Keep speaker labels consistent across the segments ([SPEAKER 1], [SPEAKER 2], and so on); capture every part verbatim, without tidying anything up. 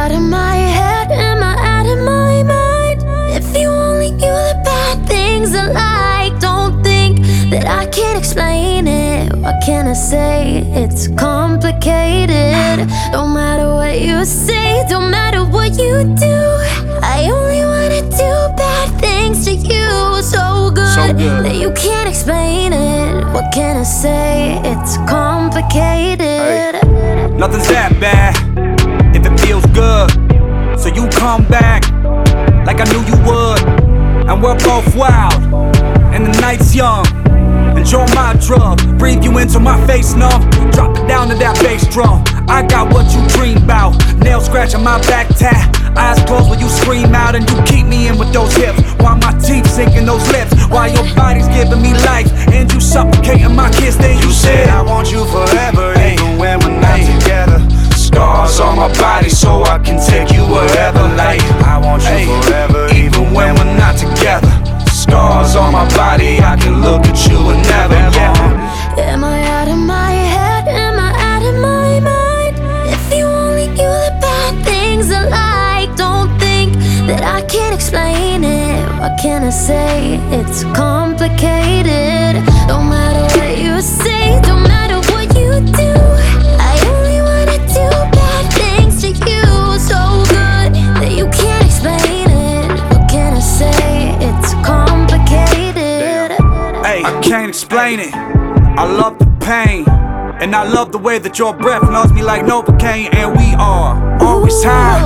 [SPEAKER 1] out of my head? Am I out of my mind? If you only knew the bad things I like. Don't think that I can't explain it. What can I say? It's complicated. Don't matter what you say, don't matter what you do, I only wanna do bad things to you. So good,
[SPEAKER 2] so good.
[SPEAKER 1] that you can't explain it. What can I say? It's complicated.
[SPEAKER 2] Hey, nothing's that bad if it feels good. So you come back like I knew you would. And we're both wild and the night's young. Enjoy my drug, breathe you into my face numb. Drop it down to that bass drum. I got what you dream about. Nail scratching my back tat. Eyes closed when you scream out and you keep me in with those hips. While my teeth sinking those lips. While your body's giving me life and you suffocating my kiss. Then you said I want you forever, even when we're not together. Scars on my body so I can take you wherever. Like I want you forever, even when we're not together. Scars on my body, I can look at you and never, yeah.
[SPEAKER 1] Am I out of my head? Am I out of my mind? If you only knew the bad things I like. Don't think that I can't explain it. What can I say? It's complicated. Don't matter what you say, don't matter what you do, I only wanna do bad things to you. So good that you can't explain it. What can I say? It's complicated.
[SPEAKER 2] Hey, I can't explain it. I love the pain, and I love the way that your breath loves me like Novocaine. And we are always high,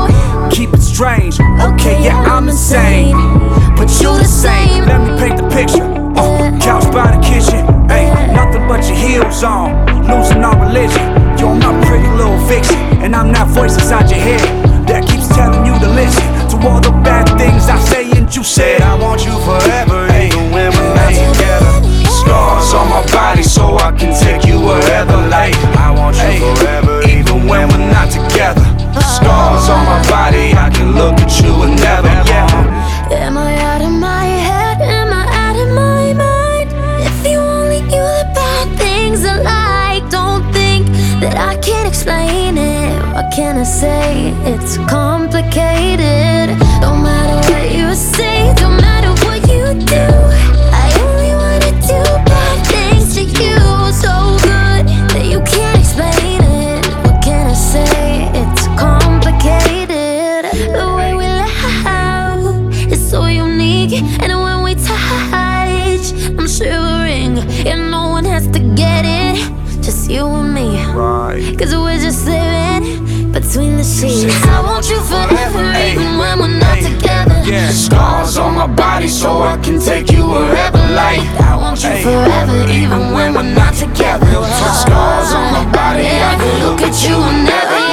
[SPEAKER 2] keep it strange. Okay, yeah, I'm insane, but you the same. Let me paint the picture. Uh, couch by the kitchen. Hey, nothing but your heels on, losing our religion. You're my pretty little vixen, and I'm that voice inside your head that keeps telling you to listen to all the bad things I say. And you said I want you forever, even when we're not together. Scars on my body so I can take you wherever. Like I want you forever, even when we're not together. Scars on my body, I can look at you and never, yeah.
[SPEAKER 1] Am I out of my head? Am I out of my mind? If you only knew the bad things I like. Don't think that I can't explain it. What can I say? It's complicated. Don't matter what you say, don't matter what you do, I only wanna do bad things to you. So good that you can't explain it. What can I say? It's complicated. The way we laugh is so unique, and when we touch, I'm shivering, and no one has to get it, just you and me.
[SPEAKER 2] Right.
[SPEAKER 1] Cause we're just living between the sheets. I want you forever, even when we're not together.
[SPEAKER 2] Yeah. Scars on my body so I can take you wherever. Like
[SPEAKER 1] I want you forever, even when we're not together.
[SPEAKER 2] Scars on my body, I can look at you and never.